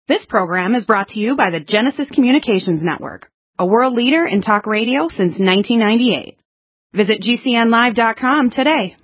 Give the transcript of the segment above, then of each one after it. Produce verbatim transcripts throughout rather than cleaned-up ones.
This program is brought to you by the Genesis Communications Network, a world leader in talk radio since nineteen ninety-eight. Visit G C N live dot com today.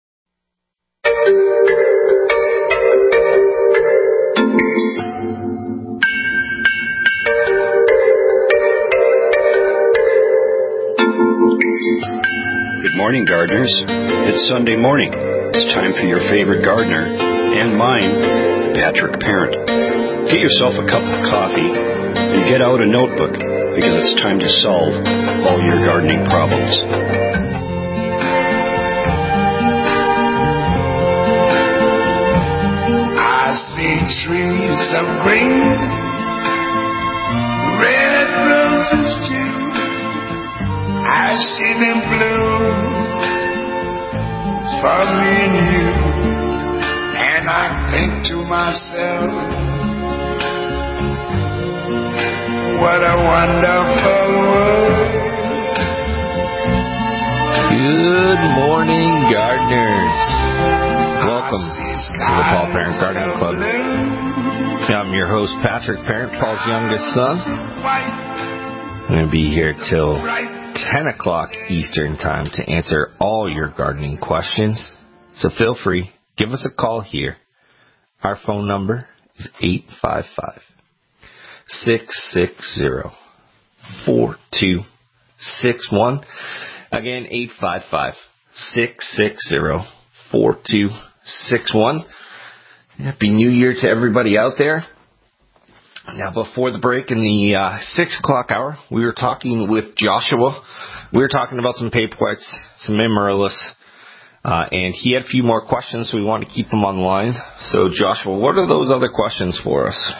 Good morning, gardeners. It's Sunday morning. It's time for your favorite gardener, and mine, Patrick Parent. Get yourself a cup of coffee and get out a notebook, because it's time to solve all your gardening problems. I see trees of green, red roses too. I see them bloom for me and you, and I think to myself, what a wonderful world. Good morning, gardeners. Welcome to the Paul Parent Gardening Club. I'm your host, Patrick Parent, Paul's youngest son. I'm going to be here till ten o'clock Eastern Time to answer all your gardening questions. So feel free, give us a call here. Our phone number is eight five five, six six zero, four two six one. Again, eight five five, six six zero, four two six one. Happy New Year to everybody out there. Now, before the break in the uh, six o'clock hour, we were talking with Joshua. We were talking about some paperwhites, some amaryllis, uh, and he had a few more questions, so we wanted to keep them on the line. So, Joshua, what are those other questions for us?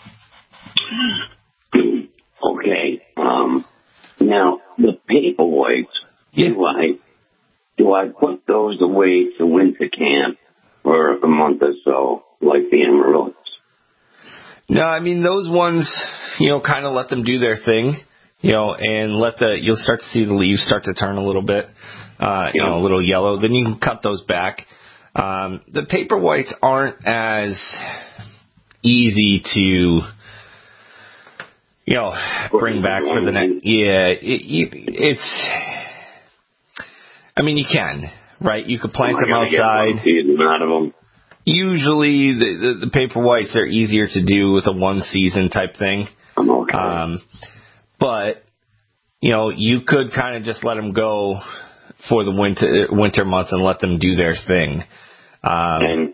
Okay. Um, now, the paperwhites, yeah. do I do I put those away to winter camp for a month or so, like the amaryllis? No, I mean, those ones, you know, kind of let them do their thing, you know, and let the, you'll start to see the leaves start to turn a little bit, uh, you know, a little yellow. Then you can cut those back. Um, the paperwhites aren't as easy to, you know, bring back for the next, yeah, it, you, it's, I mean, you can, right? You could plant them outside. Out of them? Usually, the, the, the paperwhites are easier to do with a one-season type thing. Okay. Um, but, you know, you could kind of just let them go for the winter winter months and let them do their thing. Um, and,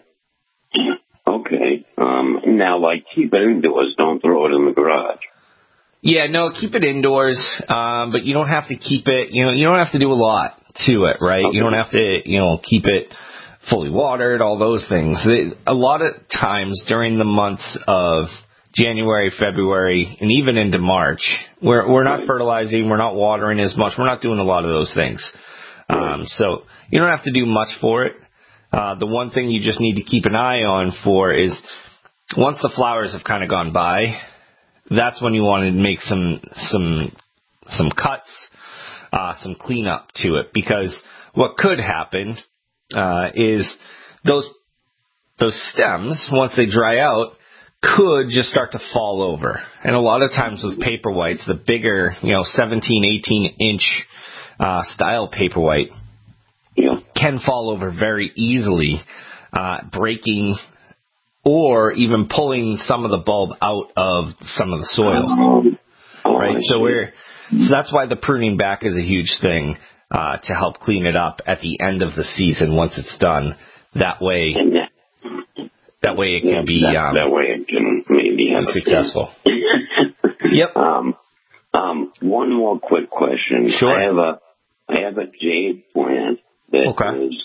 okay. Um, now, like, keep it indoors. Don't throw it in the garage. Yeah, no, keep it indoors, um, but you don't have to keep it, you know, you don't have to do a lot to it, right? Okay. You don't have to, you know, keep it fully watered, all those things. A lot of times during the months of January, February, and even into March, we're we're not fertilizing, we're not watering as much, we're not doing a lot of those things. Um, so you don't have to do much for it. Uh, the one thing you just need to keep an eye on for is once the flowers have kind of gone by, that's when you want to make some some some cuts, uh, some cleanup to it, because what could happen Uh, is those those stems, once they dry out, could just start to fall over. And a lot of times with paperwhites, the bigger, you know, seventeen, eighteen inch uh, style paperwhite yeah. can fall over very easily, uh, breaking or even pulling some of the bulb out of some of the soil. Um, oh, right? I So see. we're so that's why the pruning back is a huge thing. Uh, to help clean it up at the end of the season once it's done. That way, that, that way it yeah, can be that, um, that way it can maybe have successful. Yep. Um, um, one more quick question. Sure. I have a I have a jade plant that okay. is,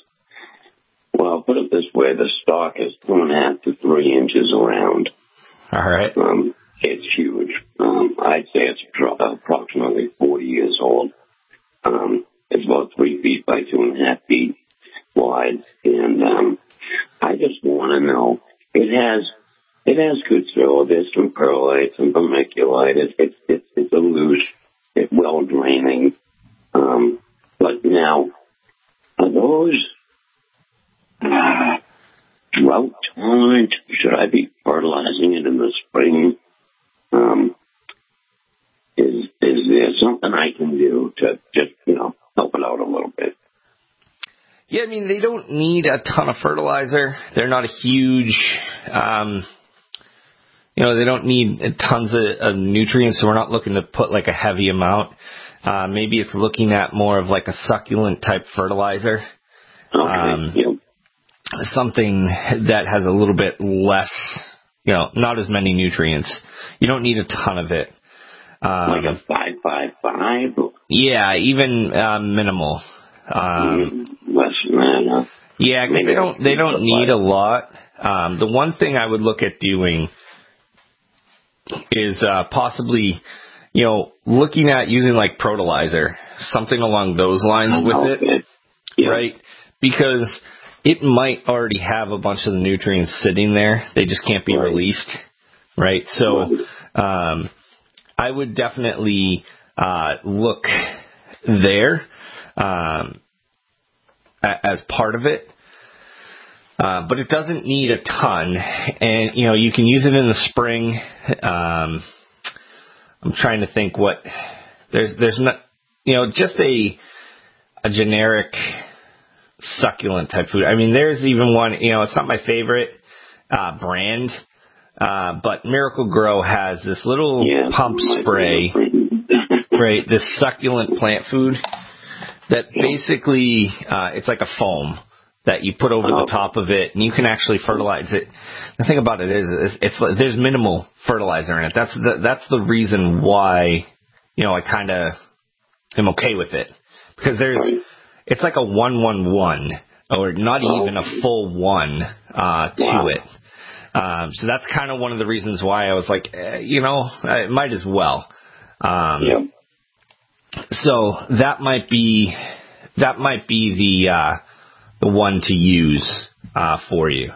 well, put it this way: the stalk is two and a half to three inches around. All right. Um, it's huge. Um, I'd say it's approximately forty years old. Um, it's about three feet by two and a half feet wide, and um, I just want to know. It has it has good soil. There's some perlite, some vermiculite. It's it's it's, it's a loose, it's well draining. Um, but now, are those uh, drought tolerant? Should I be fertilizing it in the spring something I can do to just, you know, help it out a little bit? Yeah, I mean, they don't need a ton of fertilizer. They're not a huge, um, you know, they don't need tons of, of nutrients, so we're not looking to put like a heavy amount. Uh, maybe it's looking at more of like a succulent type fertilizer. Okay. Um, yep. Something that has a little bit less, you know, not as many nutrients. You don't need a ton of it. Um, like a five, five, five? Yeah, even uh, minimal. Um, Less than that, huh? Yeah, because they don't they don't need a lot. Um, the one thing I would look at doing is uh, possibly, you know, looking at using like Protolizer, something along those lines with okay. it, yeah. right? Because it might already have a bunch of the nutrients sitting there. They just can't be right. released, right? So um, I would definitely uh, look there um, as part of it. Uh, but it doesn't need a ton. And, you know, you can use it in the spring. Um, I'm trying to think what, there's, there's not, you know, just a, a generic succulent type food. I mean, there's even one, you know, it's not my favorite, uh, brand, uh, but Miracle Grow has this little yeah, pump spray, right? This succulent plant food that basically, uh, it's like a foam that you put over oh. the top of it, and you can actually fertilize it. The thing about it is, is it's, there's minimal fertilizer in it. That's the, that's the reason why, you know, I kind of am okay with it. Because there's, it's like a one one one, or not oh. even a full one uh, to wow. it. Um, so that's kind of one of the reasons why I was like, eh, you know, I might as well. Um, yep. So that might be, that might be the, uh, the one to use uh, for you.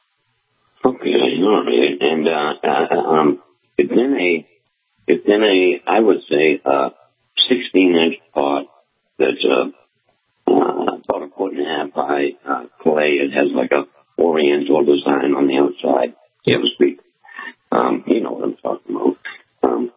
Okay, all right. And uh, uh, um, it's in a, it's in a, I would say, a sixteen-inch pot that's uh, uh, about a foot and a half high uh, clay. It has like a oriental design on the outside, so yep. to speak. Um, you know what I'm talking about. Um,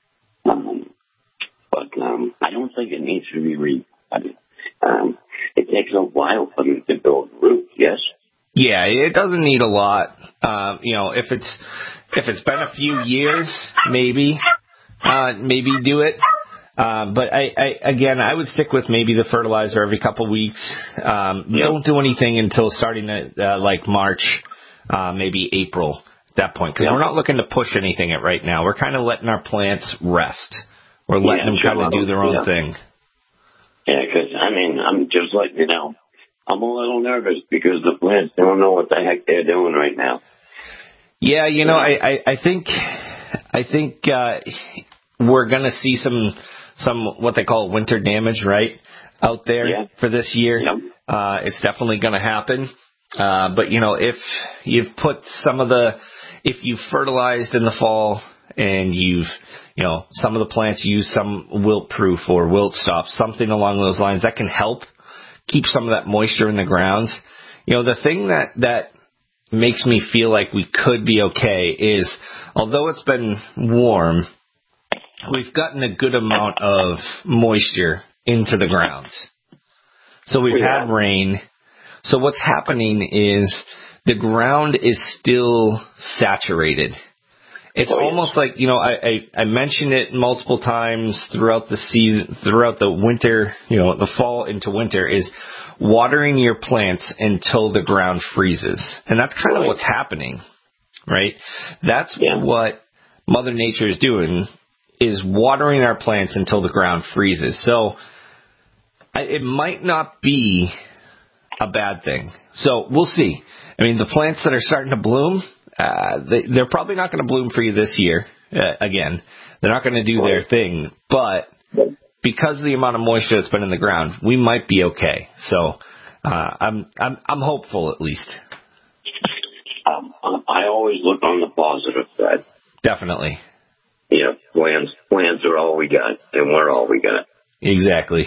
um, but um, I don't think it needs to be repotted. Um, it takes a while for them to build roots, yes? Yeah, it doesn't need a lot. Uh, you know, if it's if it's been a few years, maybe uh, maybe do it. Uh, but I, I again, I would stick with maybe the fertilizer every couple weeks. Um, yep. Don't do anything until starting at uh, like March, uh, maybe April at that point, because yep. we're not looking to push anything at right now. We're kind of letting our plants rest. We're letting yeah, them kind of do their own yeah. thing. Yeah, because, I mean, I'm just like, you know, I'm a little nervous because the plants don't know what the heck they're doing right now. Yeah, you know, I, I, I think I think uh, we're going to see some, some what they call winter damage, right, out there yeah. for this year. Yep. Uh, it's definitely going to happen. Uh, but, you know, if you've put some of the, if you've fertilized in the fall and you've, you know, some of the plants use some wilt proof or wilt stop, something along those lines that can help keep some of that moisture in the ground. You know, the thing that, that makes me feel like we could be okay is, although it's been warm, we've gotten a good amount of moisture into the ground. So we've yeah. had rain. So what's happening is the ground is still saturated. It's oh, almost yeah. like, you know, I, I, I mentioned it multiple times throughout the season, throughout the winter, you know, the fall into winter, is watering your plants until the ground freezes. And that's kind right. of what's happening, right? That's yeah. what Mother Nature is doing, is watering our plants until the ground freezes. So I, it might not be a bad thing. So we'll see. I mean, the plants that are starting to bloom, Uh, they, they're probably not going to bloom for you this year. Uh, again, they're not going to do their thing, but because of the amount of moisture that's been in the ground, we might be okay. So uh, I'm I'm I'm hopeful at least. Um, I always look on the positive side. Definitely. Yeah, plants plants are all we got, and we're all we got. Exactly.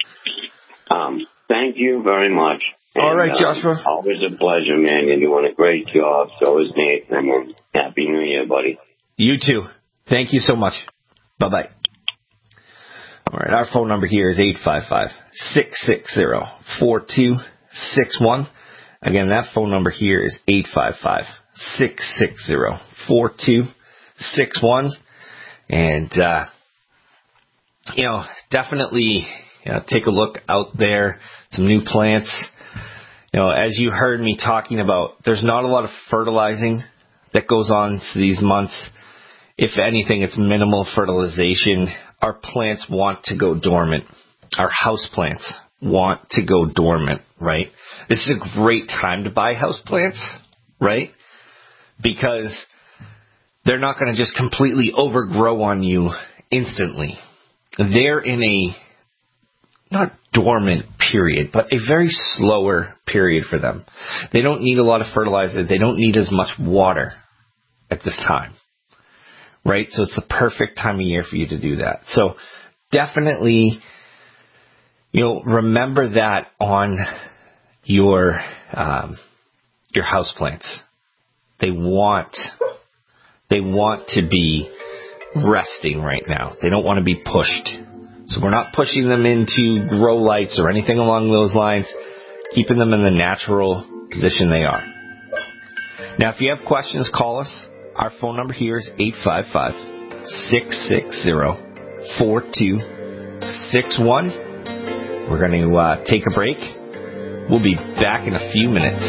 Um, thank you very much. And, all right, Joshua. Uh, always a pleasure, man. You're doing a great job. So is Nathan. And Happy New Year, buddy. You too. Thank you so much. Bye-bye. All right, our phone number here is eight five five, six six zero, four two six one. Again, that phone number here is eight five five, six six zero, four two six one. And, uh, you know, definitely you know, take a look out there, some new plants. You know, as you heard me talking about, there's not a lot of fertilizing that goes on to these months. If anything, it's minimal fertilization. Our plants want to go dormant. Our house plants want to go dormant, right? This is a great time to buy house plants, right? Because they're not going to just completely overgrow on you instantly. They're in a, not dormant period, but a very slower period for them. They don't need a lot of fertilizer. They don't need as much water at this time. Right? So it's the perfect time of year for you to do that. So definitely, you know, remember that on your, um, your houseplants. They want, they want to be resting right now. They don't want to be pushed. So we're not pushing them into grow lights or anything along those lines, keeping them in the natural position they are. Now, if you have questions, call us. Our phone number here is eight five five, six six zero, four two six one. We're going to uh, take a break. We'll be back in a few minutes.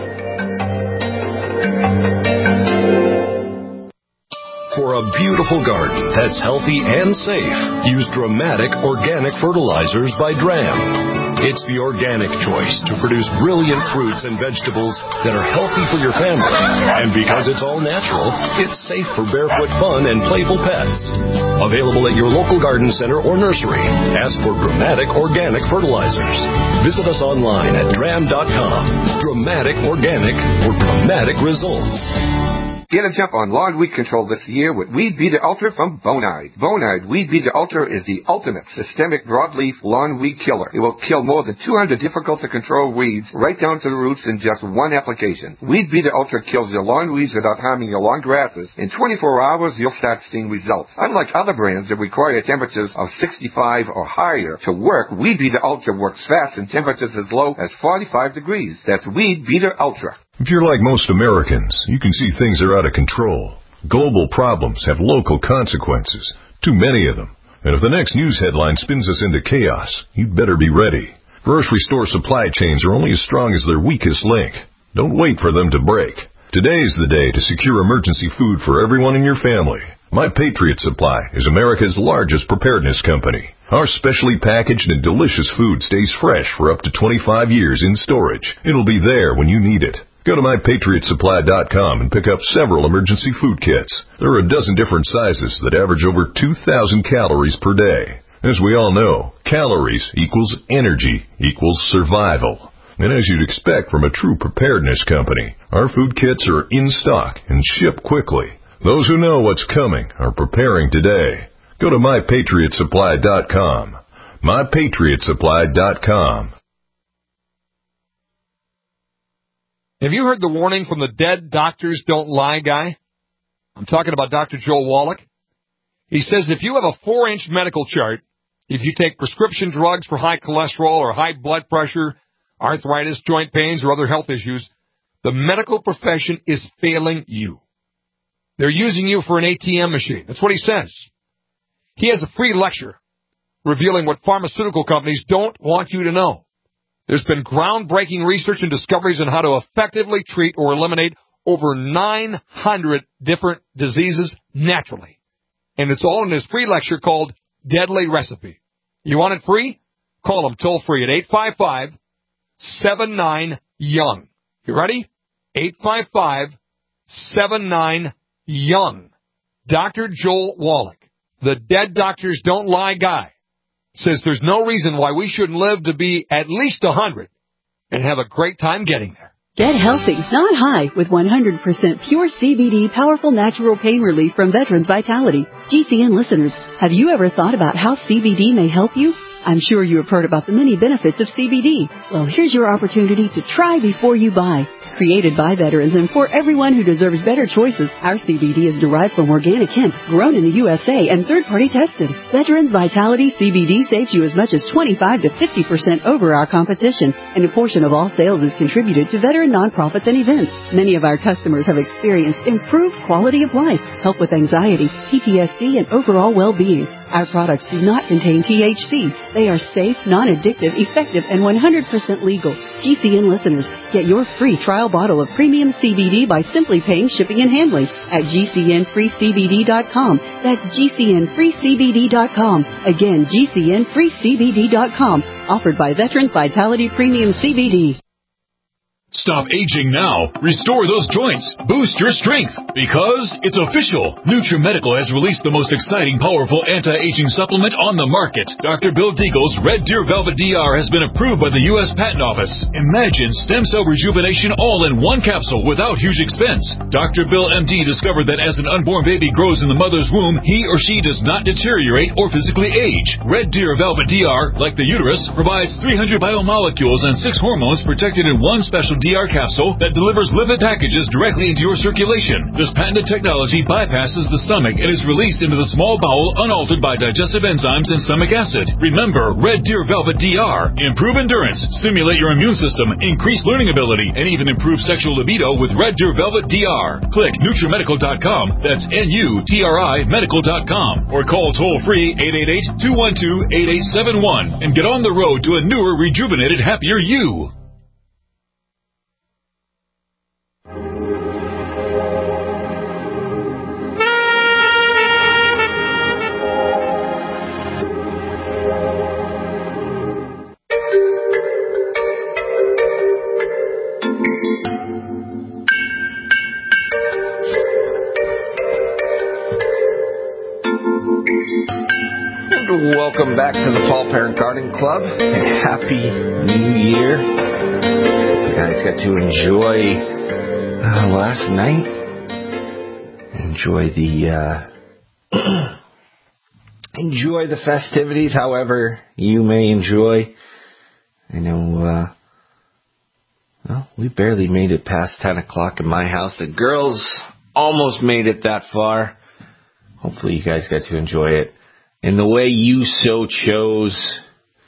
For a beautiful garden that's healthy and safe, use Dramatic Organic Fertilizers by Dram. It's the organic choice to produce brilliant fruits and vegetables that are healthy for your family. And because it's all natural, it's safe for barefoot fun and playful pets. Available at your local garden center or nursery. Ask for Dramatic Organic Fertilizers. Visit us online at dram dot com. Dramatic Organic for dramatic results. Get a jump on lawn weed control this year with Weed Beater Ultra from Bonide. Bonide Weed Beater Ultra is the ultimate systemic broadleaf lawn weed killer. It will kill more than two hundred difficult-to-control weeds right down to the roots in just one application. Weed Beater Ultra kills your lawn weeds without harming your lawn grasses. In twenty-four hours, you'll start seeing results. Unlike other brands that require temperatures of sixty-five or higher to work, Weed Beater Ultra works fast in temperatures as low as forty-five degrees. That's Weed Beater Ultra. If you're like most Americans, you can see things are out of control. Global problems have local consequences, too many of them. And if the next news headline spins us into chaos, you'd better be ready. Grocery store supply chains are only as strong as their weakest link. Don't wait for them to break. Today's the day to secure emergency food for everyone in your family. My Patriot Supply is America's largest preparedness company. Our specially packaged and delicious food stays fresh for up to twenty-five years in storage. It'll be there when you need it. Go to my patriot supply dot com and pick up several emergency food kits. There are a dozen different sizes that average over two thousand calories per day. As we all know, calories equals energy equals survival. And as you'd expect from a true preparedness company, our food kits are in stock and ship quickly. Those who know what's coming are preparing today. Go to my patriot supply dot com. my patriot supply dot com. Have you heard the warning from the Dead Doctors Don't Lie guy? I'm talking about Doctor Joel Wallach. He says if you have a four-inch medical chart, if you take prescription drugs for high cholesterol or high blood pressure, arthritis, joint pains, or other health issues, the medical profession is failing you. They're using you for an A T M machine. That's what he says. He has a free lecture revealing what pharmaceutical companies don't want you to know. There's been groundbreaking research and discoveries on how to effectively treat or eliminate over nine hundred different diseases naturally. And it's all in his free lecture called Deadly Recipe. You want it free? Call him toll free at eight five five, seven nine, young. You ready? eight five five, seven nine, young. Doctor Joel Wallach, the Dead Doctors Don't Lie guy, says there's no reason why we shouldn't live to be at least one hundred and have a great time getting there. Get healthy, not high, with one hundred percent pure C B D powerful natural pain relief from Veterans Vitality. G C N listeners, have you ever thought about how C B D may help you? I'm sure you have heard about the many benefits of C B D. Well, here's your opportunity to try before you buy. Created by veterans and for everyone who deserves better choices, our C B D is derived from organic hemp, grown in the U S A and third-party tested. Veterans Vitality C B D saves you as much as twenty-five to fifty percent over our competition, and a portion of all sales is contributed to veteran nonprofits and events. Many of our customers have experienced improved quality of life, help with anxiety, P T S D, and overall well-being. Our products do not contain T H C. They are safe, non-addictive, effective, and one hundred percent legal. G C N listeners, get your free trial bottle of premium C B D by simply paying shipping and handling at G C N free C B D dot com. That's G C N free C B D dot com. Again, G C N free C B D dot com. Offered by Veterans Vitality Premium C B D. Stop aging now. Restore those joints. Boost your strength. Because it's official. NutriMedical has released the most exciting, powerful anti-aging supplement on the market. Doctor Bill Deagle's Red Deer Velvet D R has been approved by the U S Patent Office. Imagine stem cell rejuvenation all in one capsule without huge expense. Doctor Bill M D discovered that as an unborn baby grows in the mother's womb, he or she does not deteriorate or physically age. Red Deer Velvet D R, like the uterus, provides three hundred biomolecules and six hormones protected in one special D R capsule that delivers lipid packages directly into your circulation. This patented technology bypasses the stomach and is released into the small bowel unaltered by digestive enzymes and stomach acid. Remember, Red Deer Velvet D R. Improve endurance, stimulate your immune system, increase learning ability, and even improve sexual libido with Red Deer Velvet D R. Click NutriMedical dot com. That's N U T R I Medical dot com. Or call toll-free eight eight eight, two one two, eight eight seven one and get on the road to a newer, rejuvenated, happier you. Welcome back to the Paul Parent Garden Club, and Happy New Year. You guys got to enjoy uh, last night. Enjoy the uh, enjoy the festivities, however you may enjoy. I know, uh, well, we barely made it past ten o'clock in my house. The girls almost made it that far. Hopefully you guys got to enjoy it in the way you so chose.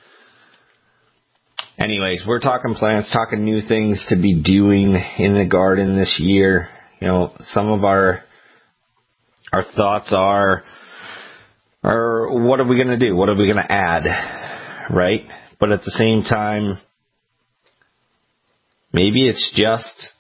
Anyways, we're talking plants, talking new things to be doing in the garden this year. You know, some of our our thoughts are, are what are we going to do? What are we going to add? Right? But at the same time, maybe it's just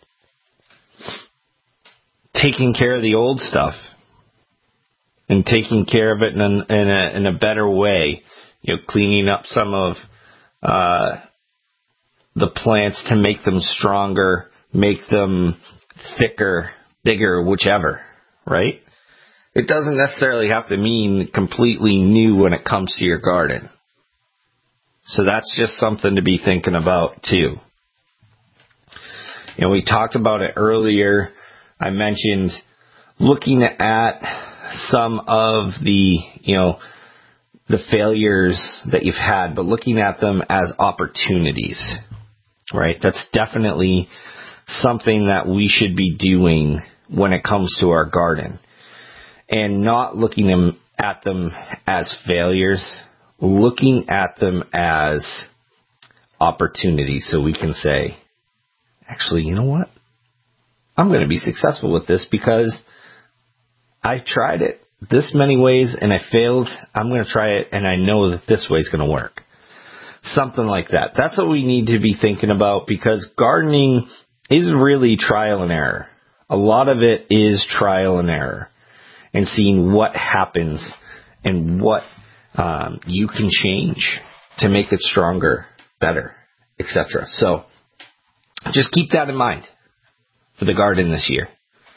taking care of the old stuff and taking care of it in a, in a, in a better way. You know, cleaning up some of uh, the plants to make them stronger, make them thicker, bigger, whichever, right? It doesn't necessarily have to mean completely new when it comes to your garden. So that's just something to be thinking about too. You know, we talked about it earlier. I mentioned looking at some of the, you know, the failures that you've had, but looking at them as opportunities, right? That's definitely something that we should be doing when it comes to our garden, and not looking at them as failures, looking at them as opportunities, so we can say, actually, you know what? I'm going to be successful with this because I tried it this many ways and I failed. I'm going to try it and I know that this way is going to work. Something like that. That's what we need to be thinking about, because gardening is really trial and error. A lot of it is trial and error, and seeing what happens and what um, you can change to make it stronger, better, et cetera. So just keep that in mind for the garden this year.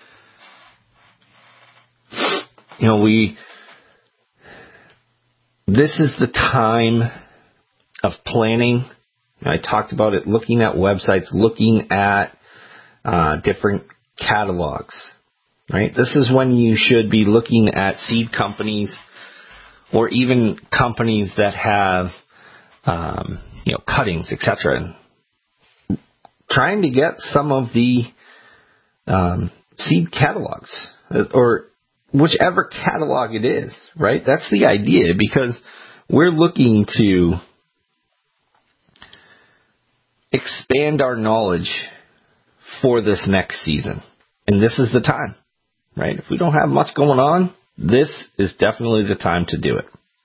You know, we, this is the time of planning. I talked about it, looking at websites, looking at uh, different catalogs, right? This is when you should be looking at seed companies, or even companies that have, um, you know, cuttings, et cetera. trying to get some of the um, seed catalogs, or whichever catalog it is, right? That's the idea, because we're looking to expand our knowledge for this next season. And this is the time, right? If we don't have much going on, this is definitely the time to do it.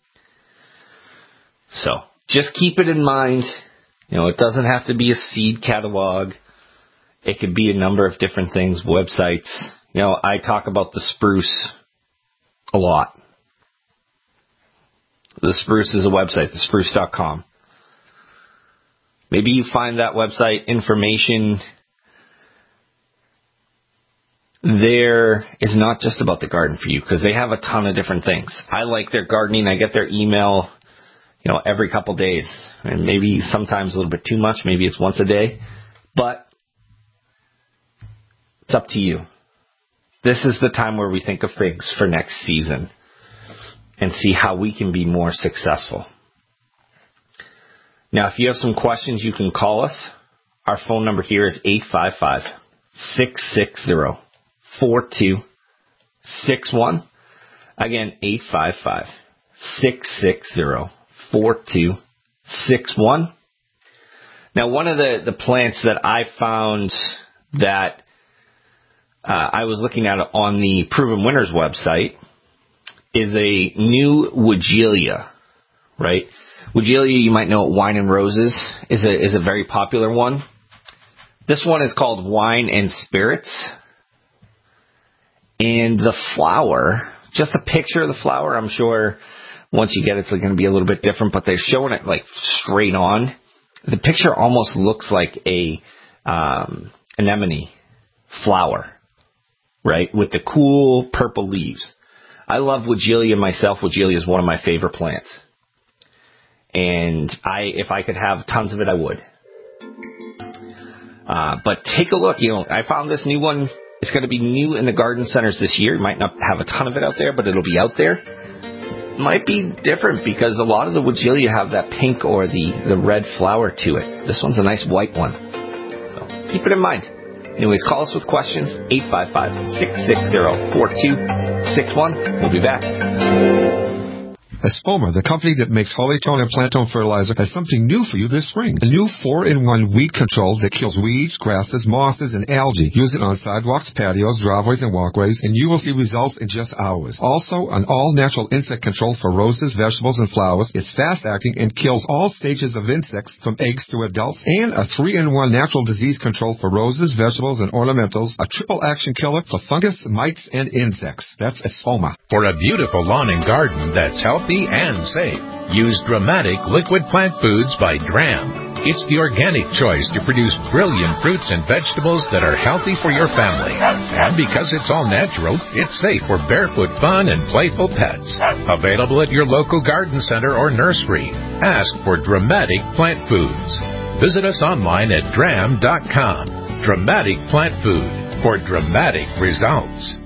So just keep it in mind. You know, it doesn't have to be a seed catalog. It could be a number of different things, websites. You know, I talk about the spruce a lot. The Spruce is a website, the spruce dot com. Maybe you find that website information there is not just about the garden for you, because they have a ton of different things. I like their gardening. I get their email, you know, every couple days, and maybe sometimes a little bit too much. Maybe it's once a day, but it's up to you. This is the time where we think of things for next season and see how we can be more successful. Now, if you have some questions, you can call us. Our phone number here is eight five five, six six zero, four two six one. Again, eight five five, six six zero, four two six one. Now, one of the, the plants that I found that uh, I was looking at on the Proven Winners website is a new Weigela, right? Weigela, you might know it, Wine and Roses, is a is a very popular one. This one is called Wine and Spirits. And the flower, just a picture of the flower, I'm sure once you get it, it's going to be a little bit different, but they're showing it like straight on. The picture almost looks like a um, anemone flower, right, with the cool purple leaves. I love Weigela myself. Weigela is one of my favorite plants. And I, if I could have tons of it, I would. Uh, but take a look. You know, I found this new one. It's going to be new in the garden centers this year. You might not have a ton of it out there, but it'll be out there. It might be different because a lot of the Weigela have that pink or the, the red flower to it. This one's a nice white one. So keep it in mind. Anyways, call us with questions, eight five five, six six zero, four two six one. We'll be back. Espoma, the company that makes Holytone and Plantone fertilizer, has something new for you this spring. A new four in one weed control that kills weeds, grasses, mosses, and algae. Use it on sidewalks, patios, driveways, and walkways, and you will see results in just hours. Also, an all-natural insect control for roses, vegetables, and flowers. It's fast-acting and kills all stages of insects from eggs to adults. And a three in one natural disease control for roses, vegetables, and ornamentals. A triple-action killer for fungus, mites, and insects. That's Espoma. For a beautiful lawn and garden that's healthy and safe, use Dramatic Liquid Plant Foods by Dram. It's the organic choice to produce brilliant fruits and vegetables that are healthy for your family. And because it's all natural, it's safe for barefoot fun and playful pets. Available at your local garden center or nursery. Ask for Dramatic Plant Foods. Visit us online at dram dot com. Dramatic Plant Food for dramatic results.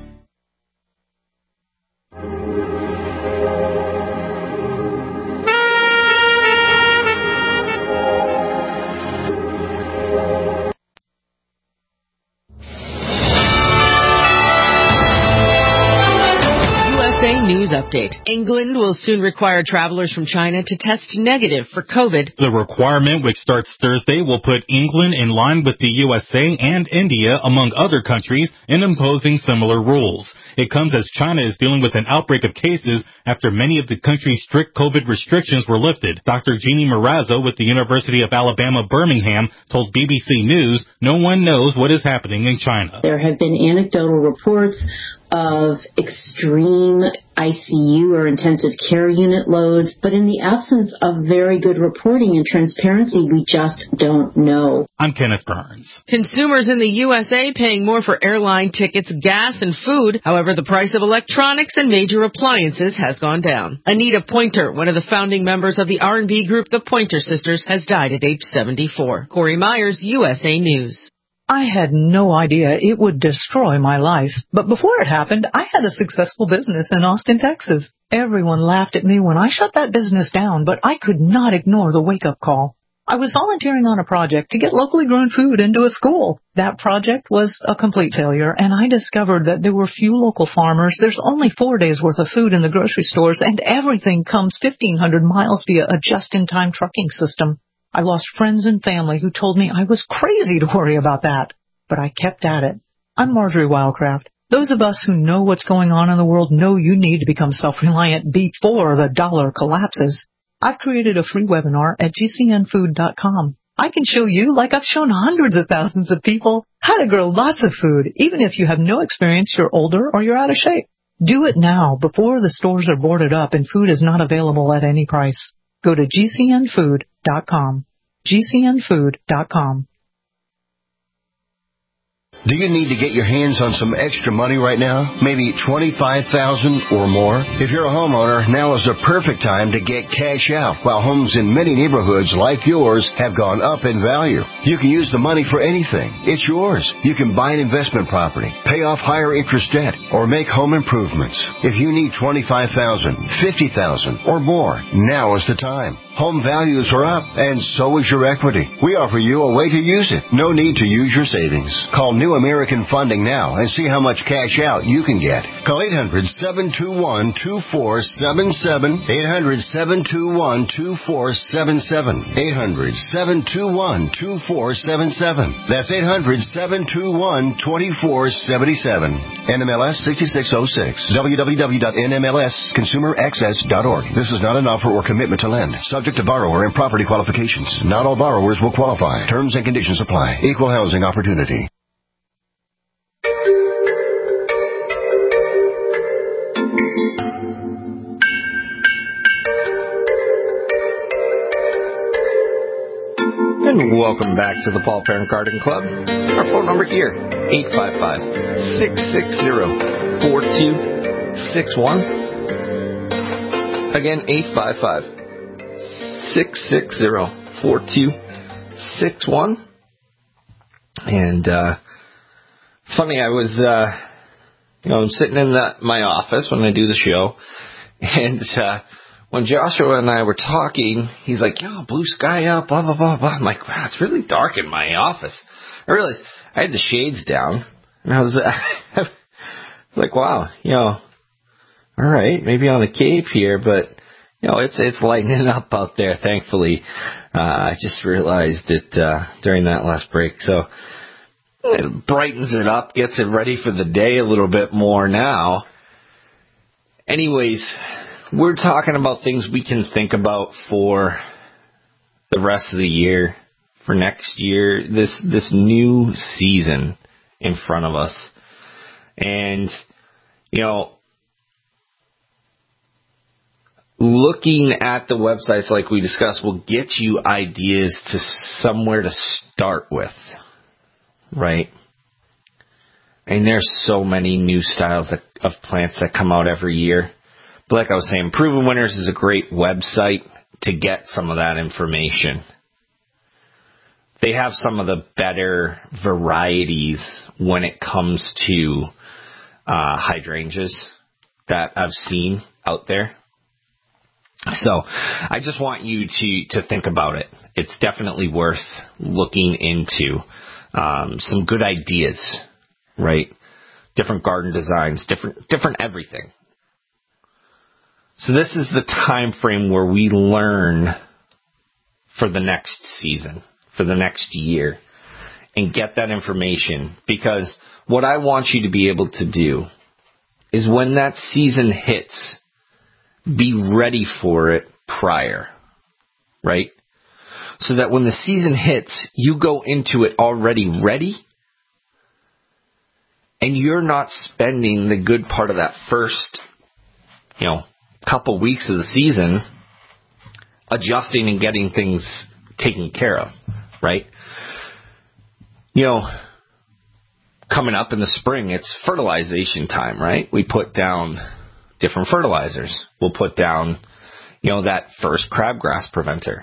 News update. England will soon require travelers from China to test negative for COVID. The requirement, which starts Thursday, will put England in line with the U S A and India, among other countries, in imposing similar rules. It comes as China is dealing with an outbreak of cases after many of the country's strict COVID restrictions were lifted. Doctor Jeannie Marazzo with the University of Alabama, Birmingham, told B B C News no one knows what is happening in China. There have been anecdotal reports of extreme I C U or intensive care unit loads, but in the absence of very good reporting and transparency, we just don't know. I'm Kenneth Burns. Consumers in the U S A paying more for airline tickets, gas, and food. However, the price of electronics and major appliances has gone down. Anita Pointer, one of the founding members of the R and B group The Pointer Sisters, has died at age seventy-four. Corey Myers, U S A News. I had no idea it would destroy my life. But before it happened, I had a successful business in Austin, Texas. Everyone laughed at me when I shut that business down, but I could not ignore the wake-up call. I was volunteering on a project to get locally grown food into a school. That project was a complete failure, and I discovered that there were few local farmers. There's only four days' worth of food in the grocery stores, and everything comes fifteen hundred miles via a just-in-time trucking system. I lost friends and family who told me I was crazy to worry about that, but I kept at it. I'm Marjorie Wildcraft. Those of us who know what's going on in the world know you need to become self-reliant before the dollar collapses. I've created a free webinar at G C N food dot com. I can show you, like I've shown hundreds of thousands of people, how to grow lots of food, even if you have no experience, you're older, or you're out of shape. Do it now before the stores are boarded up and food is not available at any price. Go to G C N food dot com. G C N food dot com. Do you need to get your hands on some extra money right now? Maybe twenty-five thousand dollars or more? If you're a homeowner, now is the perfect time to get cash out, while homes in many neighborhoods like yours have gone up in value. You can use the money for anything. It's yours. You can buy an investment property, pay off higher interest debt, or make home improvements. If you need twenty-five thousand dollars, fifty thousand dollars, or more, now is the time. Home values are up, and so is your equity. We offer you a way to use it. No need to use your savings. Call New American Funding now and see how much cash out you can get. Call eight hundred, seven two one, two four seven seven, eight hundred, seven two one, two four seven seven, eight hundred, seven two one, two four seven seven. That's eight hundred, seven two one, two four seven seven. N M L S six six zero six. w w w dot n m l s consumer access dot org. This is not an offer or commitment to lend. Subject to borrower and property qualifications. Not all borrowers will qualify. Terms and conditions apply. Equal housing opportunity. And welcome back to the Paul Parent Garden Club. Our phone number here, eight five five, six six zero, four two six one. Again, eight five five, six six zero, four two six one. And uh, it's funny, I was, uh, you know, I'm sitting in the, my office when I do the show, and uh, when Joshua and I were talking, he's like, yo, blue sky up, blah, blah, blah, blah. I'm like, wow, it's really dark in my office. I realized I had the shades down, and I was, uh, I was like, wow, you know, all right, maybe on the Cape here, but, you know, it's it's lightening up out there, thankfully. Uh, I just realized it uh, during that last break. So it brightens it up, gets it ready for the day a little bit more now. Anyways, we're talking about things we can think about for the rest of the year, for next year, this this new season in front of us. And, you know, looking at the websites like we discussed will get you ideas to somewhere to start with, right? And there's so many new styles that, of plants that come out every year. But like I was saying, Proven Winners is a great website to get some of that information. They have some of the better varieties when it comes to uh, hydrangeas that I've seen out there. So I just want you to, to think about it. It's definitely worth looking into. Um, some good ideas, right? Different garden designs, different different everything. So this is the time frame where we learn for the next season, for the next year, and get that information. Because what I want you to be able to do is when that season hits, be ready for it prior, right? So that when the season hits, you go into it already ready, and you're not spending the good part of that first, you know, couple weeks of the season adjusting and getting things taken care of, right? You know, coming up in the spring, it's fertilization time, right? We put down different fertilizers. We'll put down, you know, that first crabgrass preventer.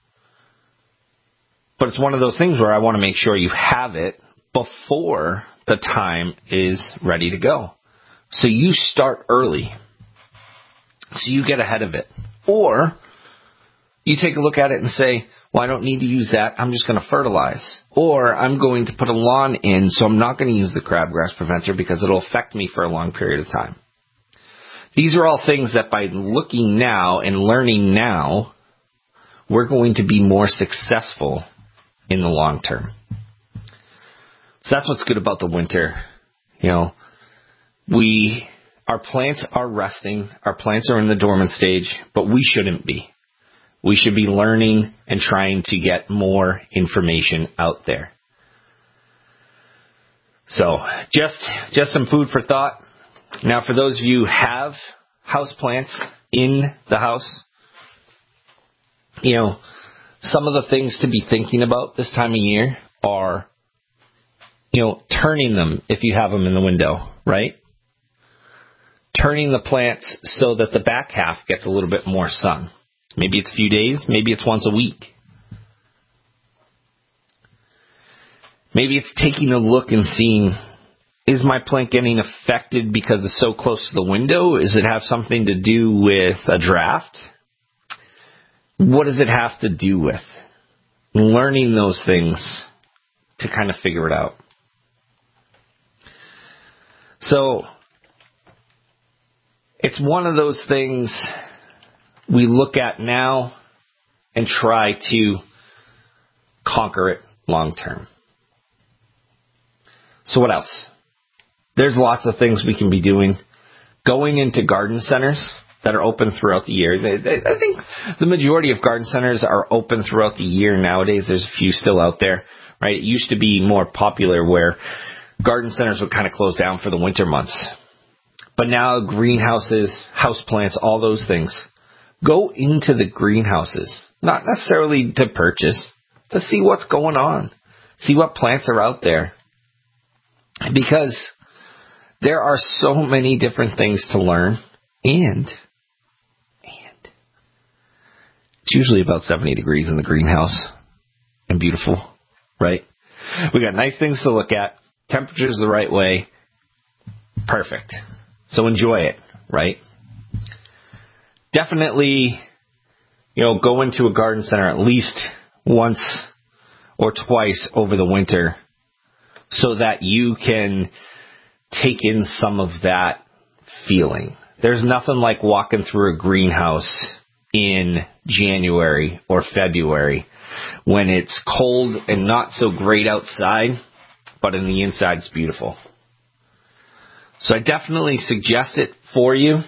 But it's one of those things where I want to make sure you have it before the time is ready to go. So you start early. So you get ahead of it. Or you take a look at it and say, well, I don't need to use that. I'm just going to fertilize. Or I'm going to put a lawn in, so I'm not going to use the crabgrass preventer because it'll affect me for a long period of time. These are all things that by looking now and learning now, we're going to be more successful in the long term. So that's what's good about the winter. You know, we, our plants are resting, our plants are in the dormant stage, but we shouldn't be. We should be learning and trying to get more information out there. So, just, just some food for thought. Now, for those of you who have house plants in the house, you know, some of the things to be thinking about this time of year are, you know, turning them if you have them in the window, right? Turning the plants so that the back half gets a little bit more sun. Maybe it's a few days, maybe it's once a week. Maybe it's taking a look and seeing, is my plant getting affected because it's so close to the window? Does it have something to do with a draft? What does it have to do with? Learning those things to kind of figure it out. So, it's one of those things we look at now and try to conquer it long term. So what else? There's lots of things we can be doing. Going into garden centers that are open throughout the year. They, they, I think the majority of garden centers are open throughout the year nowadays. There's a few still out there, right? It used to be more popular where garden centers would kind of close down for the winter months. But now greenhouses, houseplants, all those things. Go into the greenhouses, not necessarily to purchase, to see what's going on. See what plants are out there. Because there are so many different things to learn. And, and it's usually about seventy degrees in the greenhouse. And beautiful, right? We got nice things to look at. Temperature's the right way. Perfect. So enjoy it, right? Definitely, you know, go into a garden center at least once or twice over the winter so that you can take in some of that feeling. There's nothing like walking through a greenhouse in January or February when it's cold and not so great outside, but in the inside it's beautiful. So I definitely suggest it for you.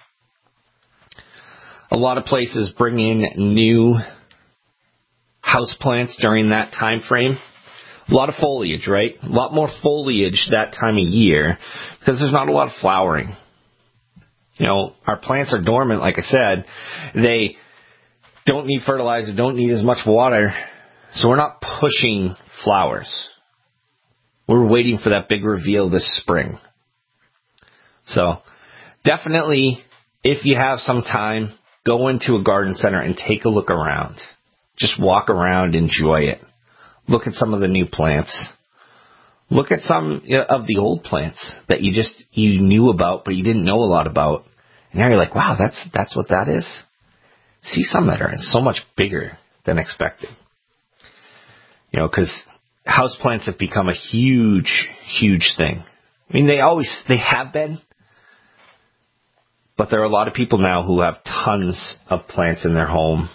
A lot of places bring in new houseplants during that time frame. A lot of foliage, right? A lot more foliage that time of year because there's not a lot of flowering. You know, our plants are dormant, like I said. They don't need fertilizer, don't need as much water, so we're not pushing flowers. We're waiting for that big reveal this spring. So, definitely, if you have some time, go into a garden center and take a look around. Just walk around, enjoy it. Look at some of the new plants. Look at some of the old plants that you just, you knew about, but you didn't know a lot about. And now you're like, wow, that's, that's what that is. See some that are so much bigger than expected. You know, because houseplants have become a huge, huge thing. I mean, they always, they have been. But there are a lot of people now who have tons of plants in their home.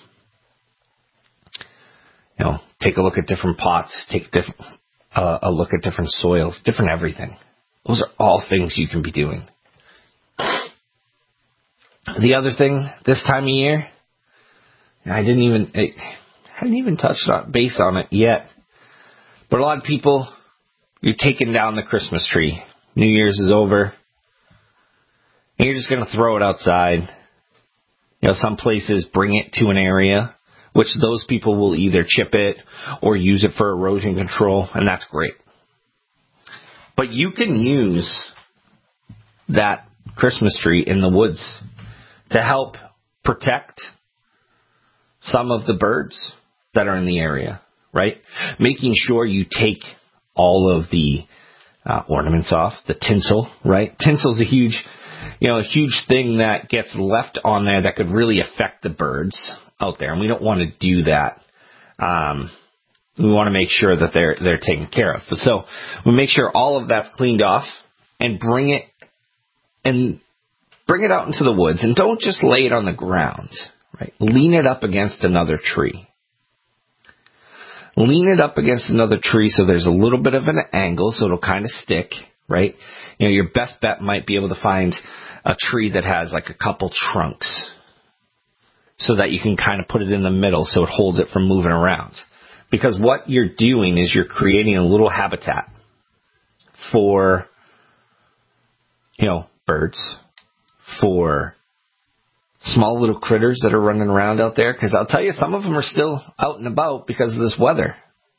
You know, take a look at different pots, take diff- uh, a look at different soils, different everything. Those are all things you can be doing. The other thing this time of year, I didn't even, I hadn't even touched on, base on it yet. But a lot of people, you're taking down the Christmas tree. New Year's is over. And you're just going to throw it outside. You know, some places bring it to an area, which those people will either chip it or use it for erosion control, and that's great. But you can use that Christmas tree in the woods to help protect some of the birds that are in the area, right? Making sure you take all of the uh, ornaments off, the tinsel, right? Tinsel's a huge, you know, a huge thing that gets left on there that could really affect the birds out there, and we don't want to do that. Um, we want to make sure that they're they're taken care of. So we make sure all of that's cleaned off and bring it and bring it out into the woods, and don't just lay it on the ground. Right? Lean it up against another tree. Lean it up against another tree so there's a little bit of an angle, so it'll kind of stick, right? You know, your best bet might be able to find a tree that has like a couple trunks so that you can kind of put it in the middle so it holds it from moving around. Because what you're doing is you're creating a little habitat for, you know, birds, for small little critters that are running around out there, because I'll tell you, some of them are still out and about because of this weather.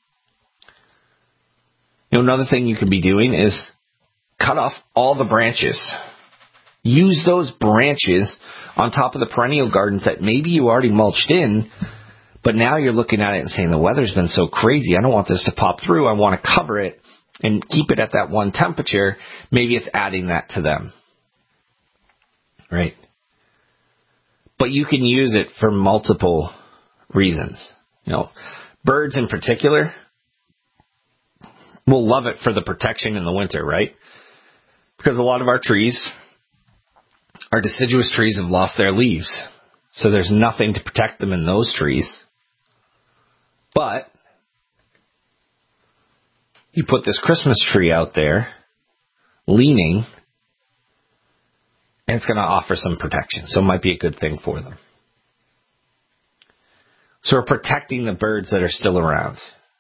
You know, another thing you could be doing is cut off all the branches. Use those branches on top of the perennial gardens that maybe you already mulched in, but now you're looking at it and saying, the weather's been so crazy, I don't want this to pop through. I want to cover it and keep it at that one temperature. Maybe it's adding that to them. Right? But you can use it for multiple reasons. You know, birds in particular will love it for the protection in the winter, right? Because a lot of our trees, our deciduous trees, have lost their leaves. So there's nothing to protect them in those trees. But you put this Christmas tree out there, leaning, and it's going to offer some protection. So it might be a good thing for them. So we're protecting the birds that are still around.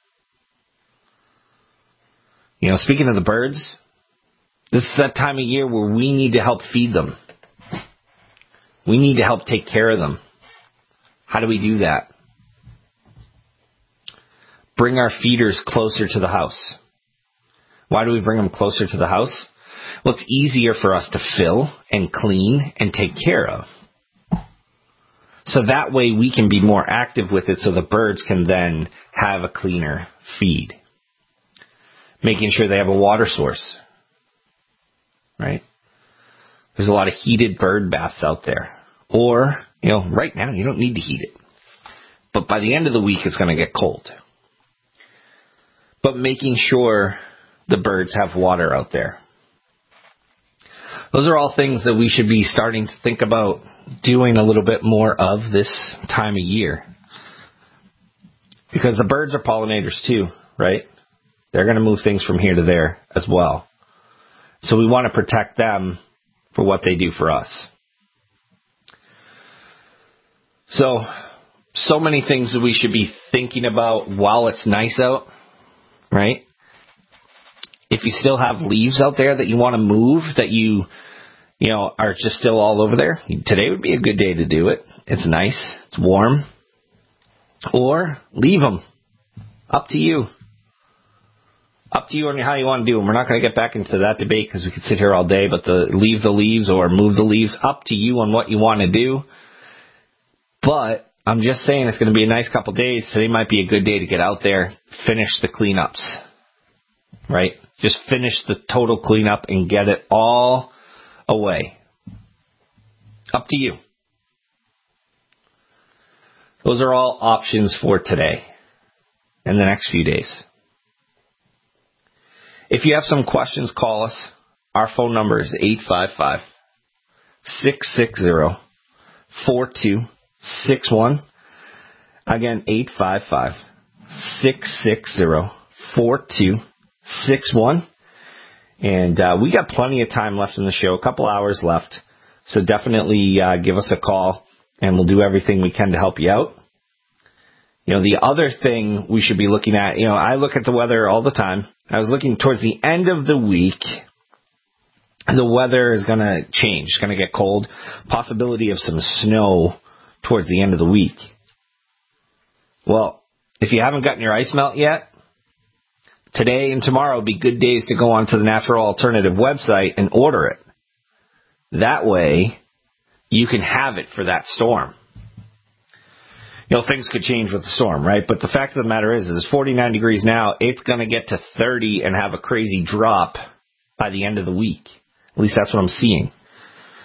You know, speaking of the birds, this is that time of year where we need to help feed them. We need to help take care of them. How do we do that? Bring our feeders closer to the house. Why do we bring them closer to the house? Well, it's easier for us to fill and clean and take care of. So that way we can be more active with it so the birds can then have a cleaner feed. Making sure they have a water source. Right? There's a lot of heated bird baths out there. Or, you know, right now you don't need to heat it. But by the end of the week it's going to get cold. But making sure the birds have water out there. Those are all things that we should be starting to think about doing a little bit more of this time of year. Because the birds are pollinators too, right? They're going to move things from here to there as well. So we want to protect them for what they do for us. So, so many things that we should be thinking about while it's nice out, right? If you still have leaves out there that you want to move, that you, you know, are just still all over there, today would be a good day to do it. It's nice. It's warm. Or leave them. Up to you. Up to you on how you want to do them. We're not going to get back into that debate because we could sit here all day, but the leave the leaves or move the leaves, up to you on what you want to do. But I'm just saying it's going to be a nice couple days. Today might be a good day to get out there, finish the cleanups. Right? Just finish the total cleanup and get it all away. Up to you. Those are all options for today and the next few days. If you have some questions, call us. Our phone number is eight five five, six six zero, four two six one. Again, eight five five, six six zero, four two six one. And uh, we got plenty of time left in the show, a couple hours left. So definitely uh, give us a call, and we'll do everything we can to help you out. You know, the other thing we should be looking at, you know, I look at the weather all the time. I was looking towards the end of the week. The weather is going to change. It's going to get cold. Possibility of some snow towards the end of the week. Well, if you haven't gotten your ice melt yet, today and tomorrow will be good days to go onto the Natural Alternative website and order it. That way, you can have it for that storm. You know, things could change with the storm, right? But the fact of the matter is, is it's forty-nine degrees now. It's going to get to thirty and have a crazy drop by the end of the week. At least that's what I'm seeing.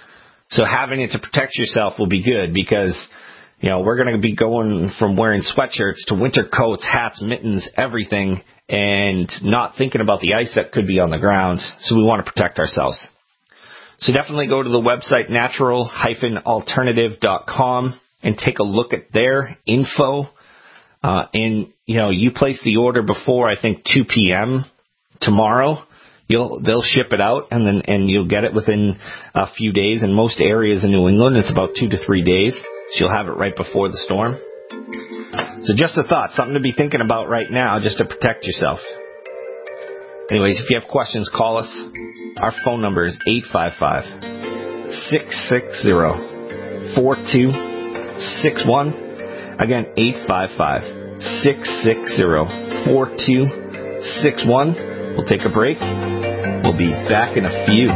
So having it to protect yourself will be good because, you know, we're going to be going from wearing sweatshirts to winter coats, hats, mittens, everything, and not thinking about the ice that could be on the ground. So we want to protect ourselves. So definitely go to the website natural dash alternative dot com and take a look at their info. Uh, and, you know, you place the order before, I think, two p.m. tomorrow. You'll they'll ship it out, and then and you'll get it within a few days. In most areas in New England, it's about two to three days. So you'll have it right before the storm. So just a thought, something to be thinking about right now, just to protect yourself. Anyways, if you have questions, call us. Our phone number is eight five five, six six zero, four two six one. Again, eight five five, six six zero, four two six one. We'll take a break. We'll be back in a few.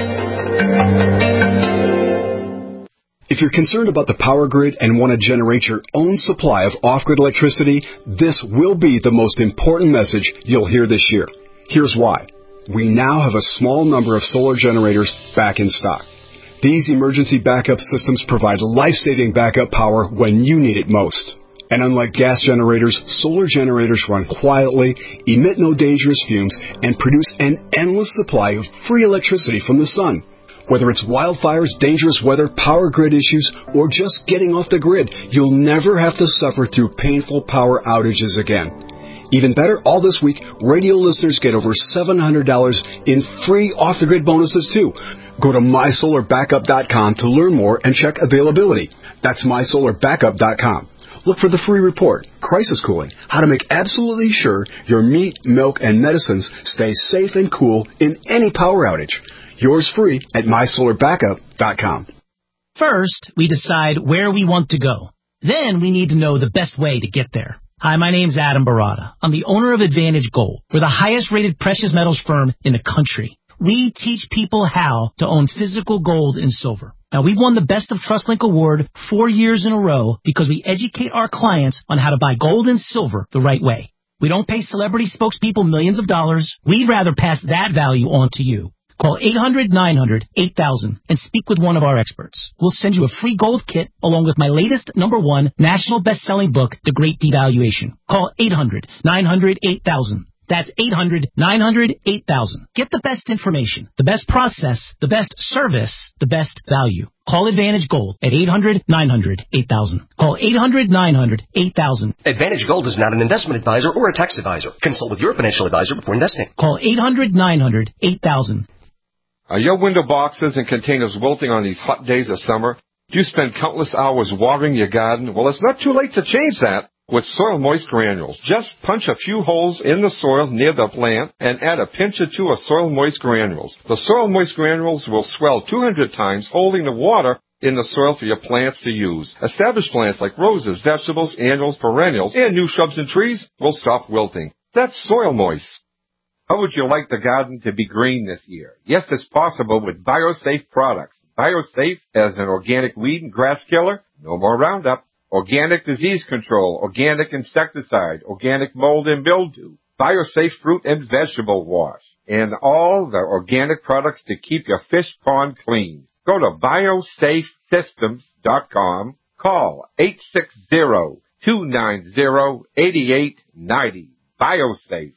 If you're concerned about the power grid and want to generate your own supply of off-grid electricity, this will be the most important message you'll hear this year. Here's why. We now have a small number of solar generators back in stock. These emergency backup systems provide life-saving backup power when you need it most. And unlike gas generators, solar generators run quietly, emit no dangerous fumes, and produce an endless supply of free electricity from the sun. Whether it's wildfires, dangerous weather, power grid issues, or just getting off the grid, you'll never have to suffer through painful power outages again. Even better, all this week, radio listeners get over seven hundred dollars in free off-the-grid bonuses, too. Go to my solar backup dot com to learn more and check availability. That's my solar backup dot com. Look for the free report, Crisis Cooling, how to make absolutely sure your meat, milk, and medicines stay safe and cool in any power outage. Yours free at my solar backup dot com. First, we decide where we want to go. Then we need to know the best way to get there. Hi, my name's Adam Barada. I'm the owner of Advantage Gold. We're the highest-rated precious metals firm in the country. We teach people how to own physical gold and silver. Now, we've won the Best of TrustLink Award four years in a row because we educate our clients on how to buy gold and silver the right way. We don't pay celebrity spokespeople millions of dollars. We'd rather pass that value on to you. Call eight hundred, nine hundred, eight thousand and speak with one of our experts. We'll send you a free gold kit along with my latest number one national best-selling book, The Great Devaluation. Call eight hundred, nine hundred, eight thousand. That's eight hundred, nine hundred, eight thousand. Get the best information, the best process, the best service, the best value. Call Advantage Gold at eight hundred, nine hundred, eight thousand. Call eight hundred, nine hundred, eight thousand. Advantage Gold is not an investment advisor or a tax advisor. Consult with your financial advisor before investing. Call eight hundred, nine hundred, eight thousand. Are your window boxes and containers wilting on these hot days of summer? Do you spend countless hours watering your garden? Well, it's not too late to change that with Soil Moist Granules. Just punch a few holes in the soil near the plant and add a pinch or two of Soil Moist Granules. The Soil Moist Granules will swell two hundred times, holding the water in the soil for your plants to use. Established plants like roses, vegetables, annuals, perennials, and new shrubs and trees will stop wilting. That's Soil Moist. How would you like the garden to be green this year? Yes, it's possible with BioSafe products. BioSafe as an organic weed and grass killer, no more Roundup. Organic disease control, organic insecticide, organic mold and mildew, BioSafe fruit and vegetable wash, and all the organic products to keep your fish pond clean. Go to biosafe systems dot com. Call eight six zero, two nine zero, eight eight nine zero. BioSafe.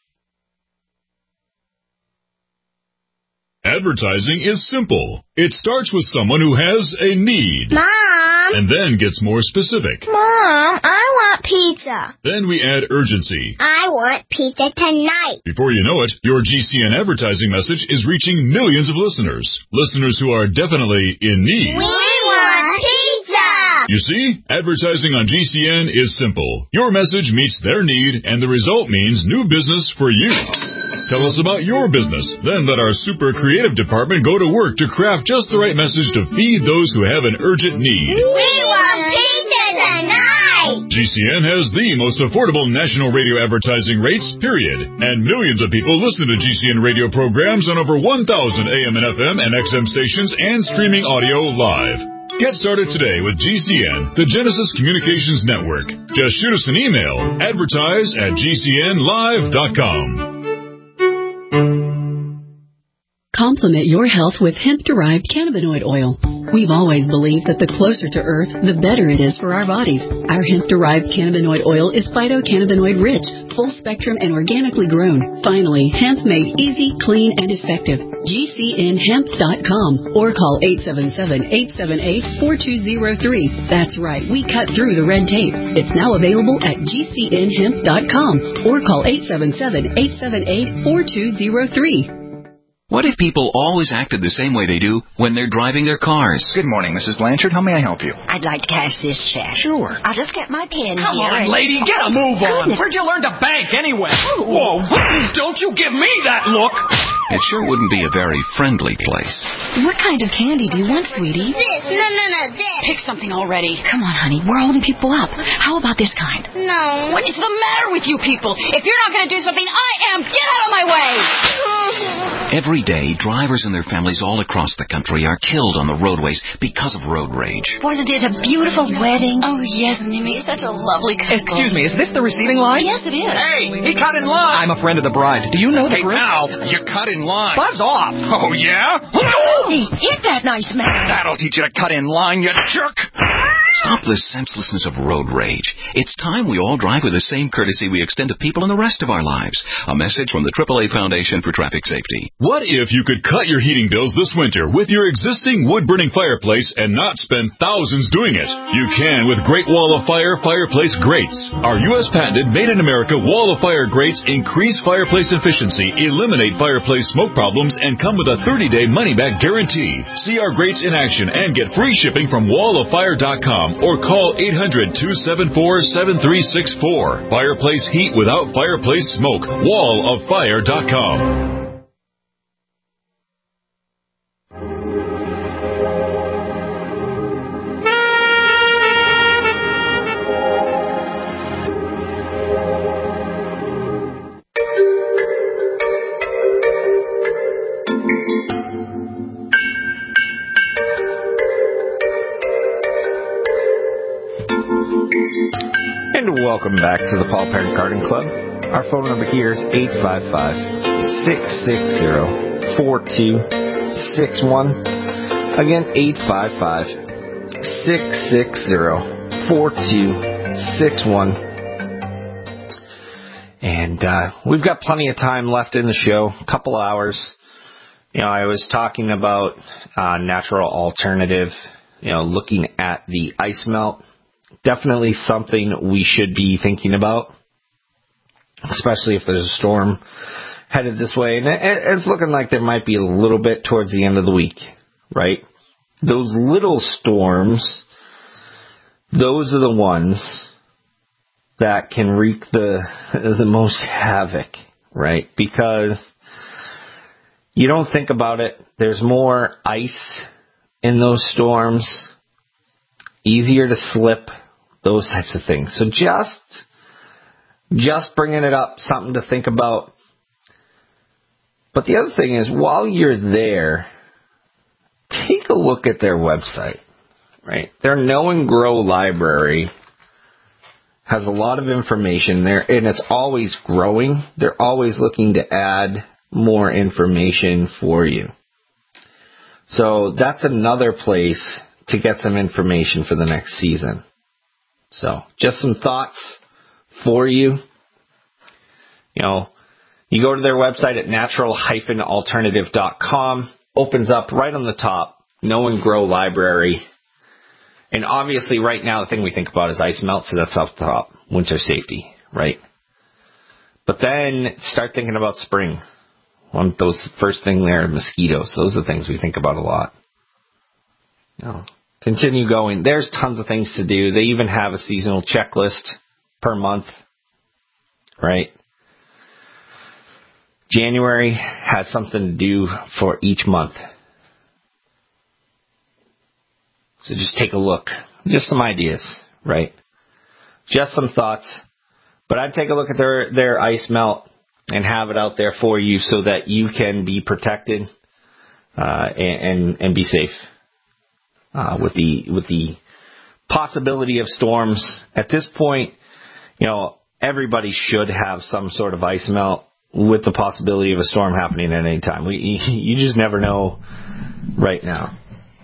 Advertising is simple. It starts with someone who has a need. Mom! And then gets more specific. Mom, I want pizza. Then we add urgency. I want pizza tonight. Before you know it, your G C N advertising message is reaching millions of listeners. Listeners who are definitely in need. We want pizza! You see, advertising on G C N is simple. Your message meets their need, and the result means new business for you. Tell us about your business. Then let our super creative department go to work to craft just the right message to feed those who have an urgent need. We want pizza tonight! G C N has the most affordable national radio advertising rates, period. And millions of people listen to G C N radio programs on over one thousand A M and F M and X M stations and streaming audio live. Get started today with G C N, the Genesis Communications Network. Just shoot us an email, advertise at G C N live dot com. ComStar Complement your health with hemp-derived cannabinoid oil. We've always believed that the closer to Earth, the better it is for our bodies. Our hemp-derived cannabinoid oil is phytocannabinoid rich, full spectrum, and organically grown. Finally, hemp made easy, clean, and effective. G C N hemp dot com or call eight seven seven, eight seven eight, four two zero three. That's right, we cut through the red tape. It's now available at G C N hemp dot com or call eight seven seven, eight seven eight, four two zero three. What if people always acted the same way they do when they're driving their cars? Good morning, Missus Blanchard. How may I help you? I'd like to cash this check. Sure. I'll just get my pen Come here. on, and... lady, get a move on. Goodness. Where'd you learn to bank anyway? Whoa, don't you give me that look. It sure wouldn't be a very friendly place. What kind of candy do you want, sweetie? This. No, no, no, this. Pick something already. Come on, honey. We're holding people up. How about this kind? No. What is the matter with you people? If you're not going to do something, I am. Get out of my way. Every day, drivers and their families all across the country are killed on the roadways because of road rage. Wasn't it a beautiful wedding? Oh, yes, and they made such a lovely couple. Excuse me, is this the receiving line? Yes, it is. Hey, he cut in line. I'm a friend of the bride. Do you know the Hey, group? pal, you cut in line. Buzz off. Oh, yeah? Hey, hit that nice man. That'll teach you to cut in line, you jerk. Stop the senselessness of road rage. It's time we all drive with the same courtesy we extend to people in the rest of our lives. A message from the triple A Foundation for Traffic Safety. What if you could cut your heating bills this winter with your existing wood-burning fireplace and not spend thousands doing it? You can with Great Wall of Fire fireplace grates. Our U S patented Made in America Wall of Fire grates increase fireplace efficiency, eliminate fireplace smoke problems, and come with a thirty-day money-back guarantee. See our grates in action and get free shipping from wall of fire dot com or call eight hundred, two seven four, seven three six four. Fireplace heat without fireplace smoke. wall of fire dot com. Welcome back to the Paul Parent Garden Club. Our phone number here is eight five five, six six zero, four two six one. Again, eight five five, six six zero, four two six one. And uh, we've got plenty of time left in the show, a couple hours. You know, I was talking about uh, natural alternative, you know, looking at the ice melt. Definitely something we should be thinking about, especially if there's a storm headed this way. And it's looking like there might be a little bit towards the end of the week, right? Those little storms, those are the ones that can wreak the the most havoc, right? Because you don't think about it. There's more ice in those storms, easier to slip, those types of things. So just, just bringing it up, something to think about. But the other thing is, while you're there, take a look at their website, right? Their Know and Grow library has a lot of information there, and it's always growing. They're always looking to add more information for you. So that's another place to get some information for the next season. So just some thoughts for you. You know, you go to their website at natural dash alternative dot com, opens up right on the top, Know and Grow library. And obviously right now the thing we think about is ice melt, so that's up top, winter safety, right? But then start thinking about spring. One of those first thing there, mosquitoes. Those are the things we think about a lot. You know, continue going. There's tons of things to do. They even have a seasonal checklist per month, right? January has something to do for each month. So just take a look. Just some ideas, right? Just some thoughts. But I'd take a look at their, their ice melt and have it out there for you so that you can be protected uh, and, and, and be safe. Uh, with the with the possibility of storms at this point, you know, everybody should have some sort of ice melt. with the possibility of a storm happening at any time. We, you just never know right now.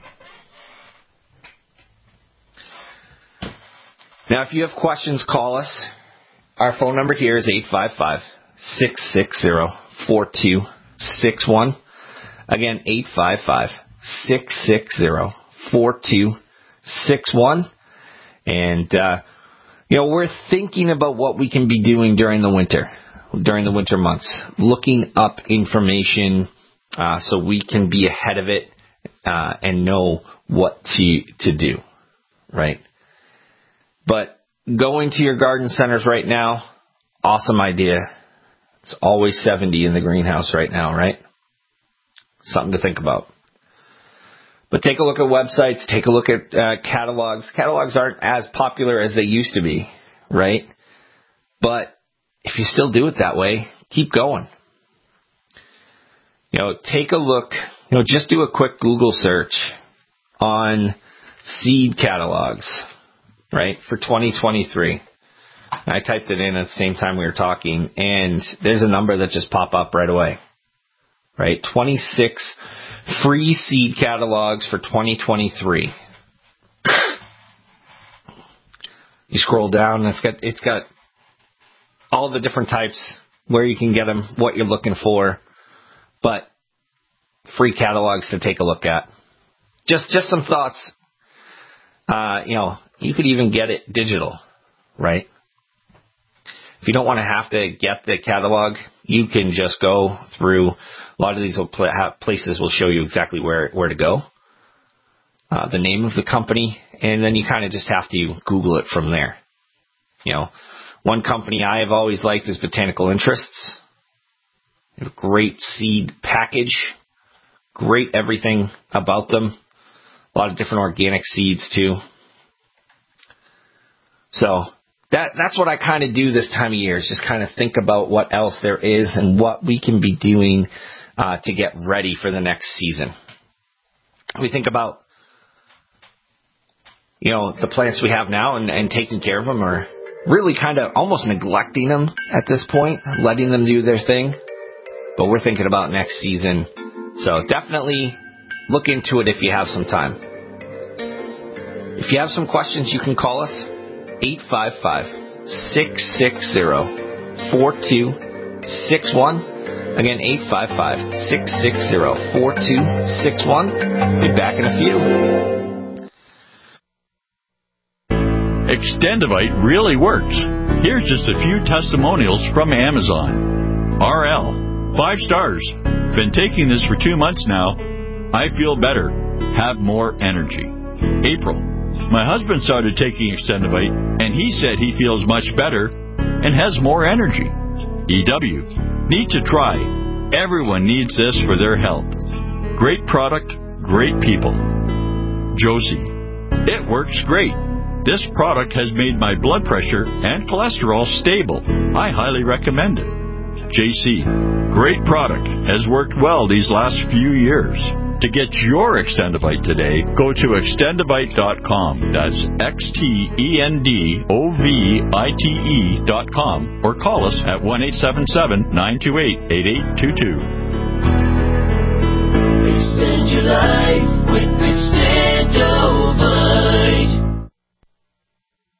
Now, if you have questions, call us. Our phone number here is eight five five, six six zero, four two six one. Again, eight five five, six six zero, four two six one. And, uh, you know, we're thinking about what we can be doing during the winter, during the winter months, looking up information uh, so we can be ahead of it uh, and know what to to do, right? But going to your garden centers right now, awesome idea. It's always seventy in the greenhouse right now, right? Something to think about. But take a look at websites, take a look at uh, catalogs. Catalogs aren't as popular as they used to be, right? But if you still do it that way, keep going. You know, take a look, you know, just do a quick Google search on seed catalogs, right, for twenty twenty-three. I typed it in at the same time we were talking, and there's a number that just popped up right away, right? twenty-six free seed catalogs for twenty twenty-three. You scroll down, and it's got it's got all the different types, where you can get them, what you're looking for, but free catalogs to take a look at. Just just some thoughts. Uh, you know, you could even get it digital, right? If you don't want to have to get the catalog, you can just go through. A lot of these will pl- have places will show you exactly where, where to go, uh, the name of the company, and then you kind of just have to Google it from there. You know, one company I have always liked is Botanical Interests. They have a great seed package, great everything about them. A lot of different organic seeds too. So that that's what I kind of do this time of year, is just kind of think about what else there is and what we can be doing uh, to get ready for the next season. We think about, you know, the plants we have now and, and taking care of them, or really kind of almost neglecting them at this point, letting them do their thing. But we're thinking about next season. So definitely look into it if you have some time. If you have some questions, you can call us eight five five, six six zero, four two six one. Again, eight five five, six six zero, four two six one. Be back in a few. Extendivite really works. Here's just a few testimonials from Amazon. R L, five stars. Been taking this for two months now. I feel better. Have more energy. April, my husband started taking Extendivite, and he said he feels much better and has more energy. E W, need to try. Everyone needs this for their health. Great product, great people. Josie, it works great. This product has made my blood pressure and cholesterol stable. I highly recommend it. J C, great product. Has worked well these last few years. To get your Extendivite today, go to extendivite dot com. That's X T E N D O V I T E dot com. Or call us at one eight seven seven, nine two eight, eight eight two two. Extend your life with Extendivite.